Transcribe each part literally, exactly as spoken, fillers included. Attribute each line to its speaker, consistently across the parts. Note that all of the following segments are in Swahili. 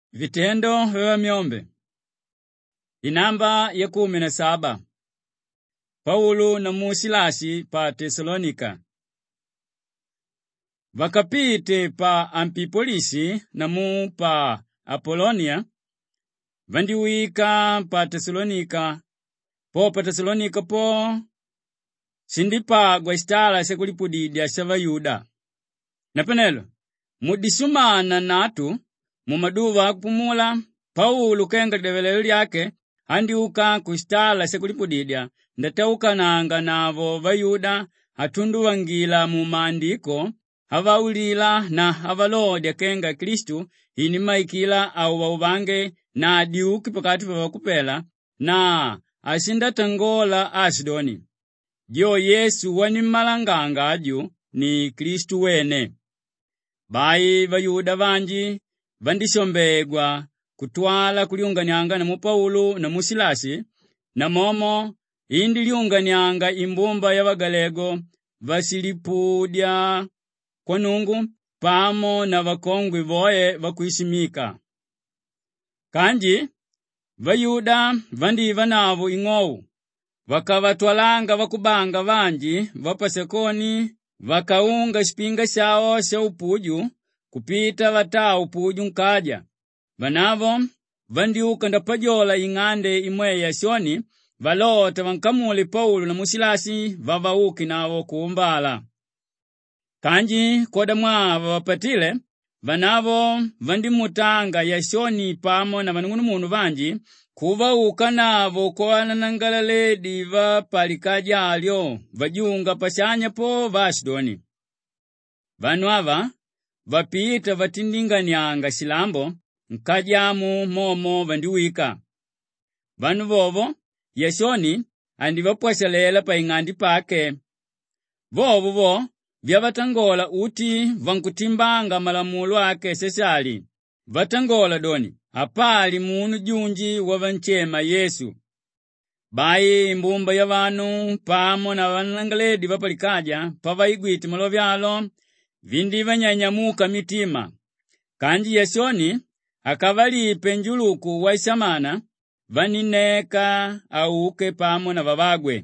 Speaker 1: Vitendo vya myombe. Inamba ya kumi na saba. Paulo na Musilasi pa Tesalonika. Vakapite pa Amfipolisi na mu pa Apolonia. Vandiwika pa Tesalonika. Po pa Tesalonika po sindipagwa istala sekulipudidya s'Abayuda. Napenelo mudisumana natu mu maduva kupumula, Paulo kenga lidevelelo lyake andiuka ku istala sekulipudidya ndateukananga navo Bayuda atundu wangila mu maandiko avaulila na avalodya kenga Kristu inimaikila au wauvange na adiuki pakati pa vakupela na asindatangola Asidoni. Jo Yesu wanimalanganga aju ni Kristu wene. Bai Bayuda vanji vandisombegwa kutwala kuliunganyanga na mu Paulo na Musilasi na momo indi liunganyanga imbumba ya Bagalego vasilipudya kwa Nungu pamo na vakongwi voye vakuisimika. Kanji Bayuda vandiva navo ing'owu vakavatwalanga vakubanga vanji vapasekoni vakaunga sipinga sao sya upuju kupita vata upuju nkaja. Vanavo vandiuka ndapajola ing'ande imwe ya Sioni valota vankamule Paulo na Musilasi vavauki navo kuumbala. Kanji koda mwava vapatile vanavo vandimutanga ya Sioni pamo na vanung'unu vanji kuvauka navo kwa nanangalaledi vapalikaja alyo vajunga pasyanya po Vasidoni. Vanu ava vapita vatindinganyanga silambo nkajamu momo vandiwika. Vanu vovo Yasoni andivapwasalela pa ing'andi pake. Vovo vo vyavatangola uti vankutimbanga malamulo ake sesali. Vatangola doni apali munu junji wavanchema Yesu. Bai mbumba ya vanu pamo na vanangaledi vapalikaja pavaigwiti malo vyalo vindi vanyanyamuka mitima. Kanji Yasoni akavalipe njuluku wa isamana vanineka auke pamo na vavagwe.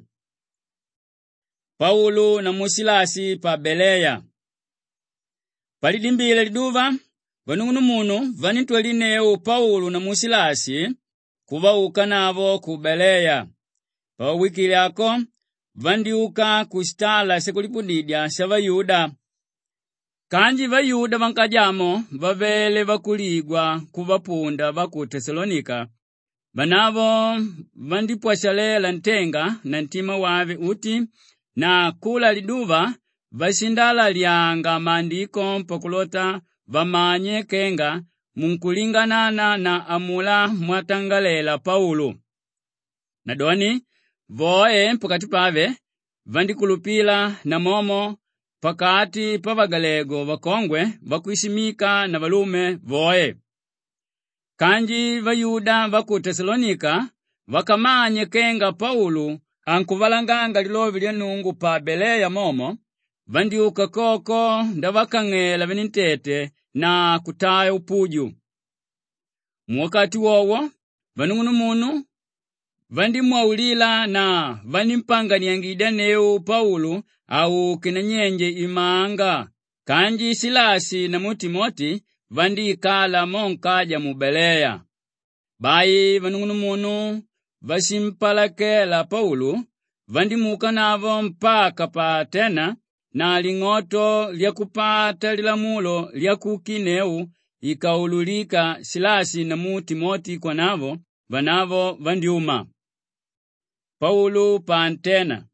Speaker 1: Paulo na Musilasi pa Beleya. Palidimbile liduva vanung'unu munu vanitwalineo Paulo na Musilasi kuvauka navo ku Beleya. Pa wiki lyako vandiuka ku istala sekulipudidya s'Abayuda. Kanji Bayuda vankajamo vavele vakuligwa kuvapunda vaku Tesalonika. Vanavo vandipwasalela ntenga na ntima wave uti na kula liduva vasindala lyanga maandiko pakulota vamanye kenga munkulinganana na amula mwatangalela Paulo. Nadoni voe pakati pave vandikulupila na momo pakati pa Bagalego vakongwe vakuisimika na valume voe. Kanji Bayuda vaku Tesalonika vakamanye kenga Paulo ankuvalanganga lilovi lya Nungu pa Beleya momo vandiuka koko ndavakang'ela venintete na kutaya upuju. Mwakati wowo vanung'unu munu vandimwaulila na vanimpanganiangida neu Paulo au kinanyenje imanga. Kanji Silasi na Mutimoti vandikala monkaja mu Beleya. Bai vanung'unu munu vasimpalakela Paulo vandimuka navo mpaka pa Atena na ling'oto lya kupata lilamulo lya kukineu ikaululika Silasi na Mutimoti kwa navo vanavo vandiuma. Paulo pa Atena.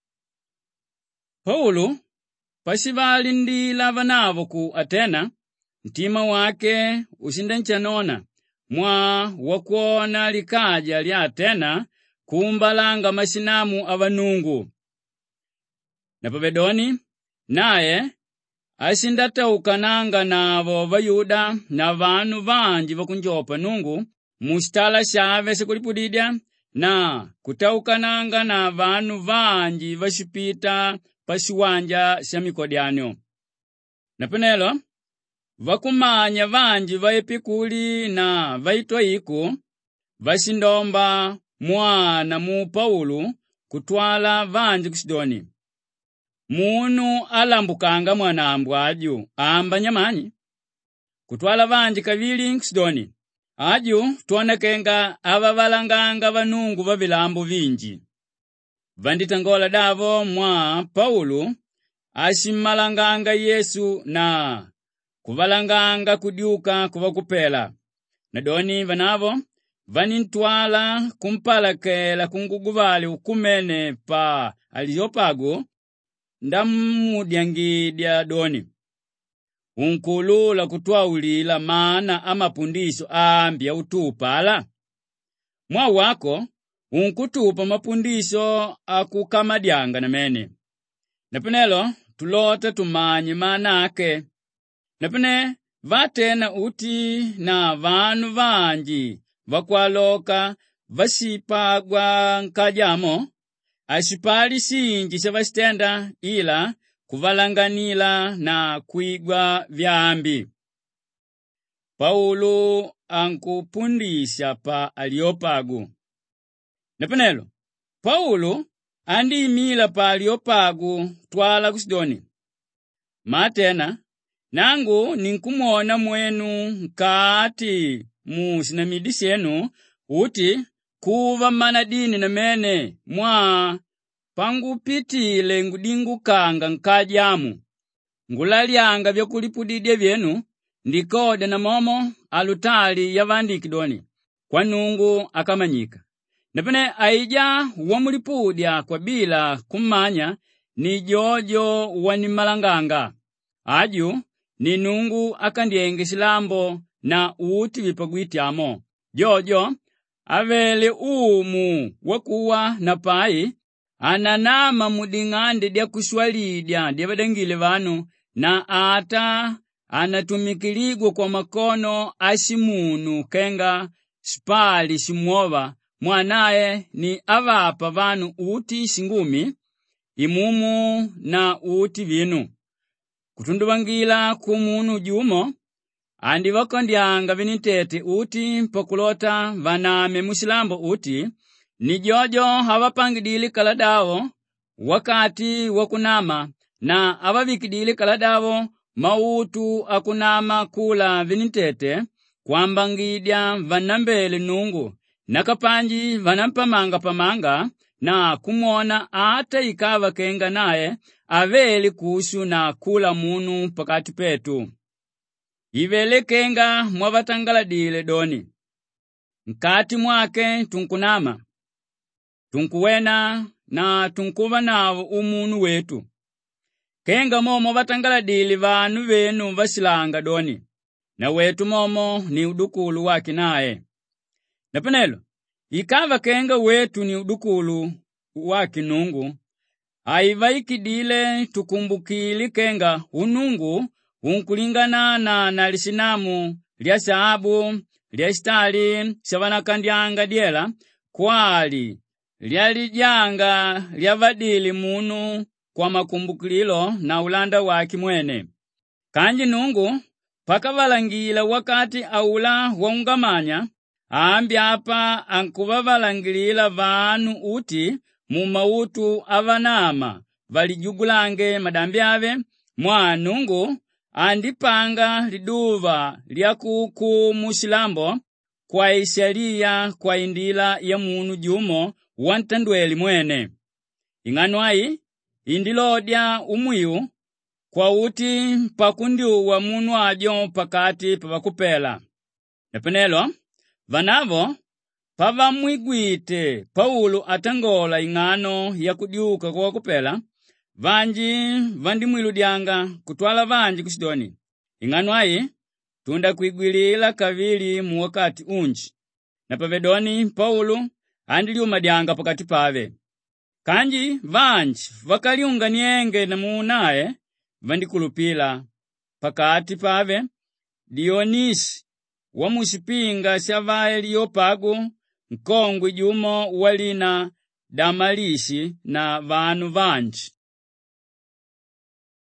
Speaker 1: Paulo pasivalindila vanavo ku Atena ntima wake usindanchanona mwa wakuona likaja lya Atena kumbalanga masinamu avanungu. Na pabedoni naye asindataukananga navo Bayuda na vanu vanji vakunjopa Nungu mustala shave sekulipudidya na kutaukananga na vanu vanji vashipita pasiwanja sya mikodyanyo. Na penelo vakumanya vanji va Epikuli na vaitoiku vasindomba mwana mu Paulo kutwala vanji ku Sidoni. Munu alambukanga mwanambu aju amba nyamanyi kutwala vanji kavili ku Sidoni. Aju tuonekenga ava valanganga vanungu va vilambo vinji. Vanditangola davo mwa Paulo asimalanganga Yesu na kuvalanganga kudyuka kuvakupela. Nadoni vanavo vanintwala kumpalakela kunguguvali ukumene pa Areopago ndamudyangidya doni. Unkulula kutwaulila maana amapundisho ambi ya utupala. Mwa wako unkutupa mapundisho akukamadyanga na mene. Napenelo tulote tumanye maana ake. Napene vatena uti na vanu vanji vakwaloka vasipagwa nkajamo asipali sinji sevastenda ila kuvalanganila na kuigwa vyambi. Paulo ankupundisha pa Areopago. Napenelo Paulo andimila pa Areopago twala ku Sidoni. Matena nangu ninkumona mwenu nkati mu sinamidi senu uti kuva manadini na mene mwa pangupitile ngudingukanga nkajamu. Ngulalyanga vyakulipudidye vyenu ndikode na momo alutali ya vandikidoni kwa nungu akamanyika. Napene aija wamulipudya kwa bila kumanya ni jojo wanimalanganga. Aju ni nungu akandyenge silambo na uti vipagwityamo. Jojo avele umu wakuwa na pai ananama mudingande dya kuswalidya dya vadangile vanu na ata anatumikiligwa kwa makono asimunu kenga spali simwova mwanaye ni avapa vanu uti singumi imumu na uti vinu. Kutunduvangila kumunu jumo andi vakondyanga vinitete uti pakulota vaname musilambo uti ni jojo havapangidili kaladavo wakati wakunama na avavikidili kaladavo mautu akunama kula vinitete kwambangidya vanambele nungu nakapanji vanampamanga pamanga na kumwona ata ikava kenga naye aveli kusu na kula munu pakati petu. Ivele kenga mwavatangaladile doni. Nkati mwake tunkunama, tunkuwena na tunkuva navo umunu wetu. Kenga momo vatangaladili vanu venu vasilanga doni. Na wetu momo ni udukulu waki nae. Napenelo, ikava kenga wetu ni udukulu waki nungu. Aivaikidile tukumbukili kenga unungu unkulingana na nalisinamu lya saabu lya stali savanakandyanga dyela kwali lyalijanga lyavadili munu kwa makumbukililo na ulanda waki mwene. Kanji nungu pakavalangila wakati aula waungamanya ambi apa ankuvavalangilila vanu uti mu mautu avanama valijugulange madambi ave mwa nungu andipanga liduva lyakuku musilambo kwa isharia kwa indila ya munu jumo wantandweli mwene. Ing'anwai indilodya umwiu kwa uti pakundiuwa munu ajo pakati pavakupela. Napenelo vanavo pavamwigwite Paulo atangola ing'ano ya kudyuka kwa kupela vanji vandimwiludyanga kutwala vanji ku Sidoni. Ing'anwai tunda kuigwilila kavili mu wakati unji. Na pavedoni Paulo andiliumadyanga pakati pave. Kanji vanji vakaliunganienge na munaye vandikulupila pakati pave Dionisi wa musipinga sya Areopago nkongwe jumo walina Damalisi na vanu vanji.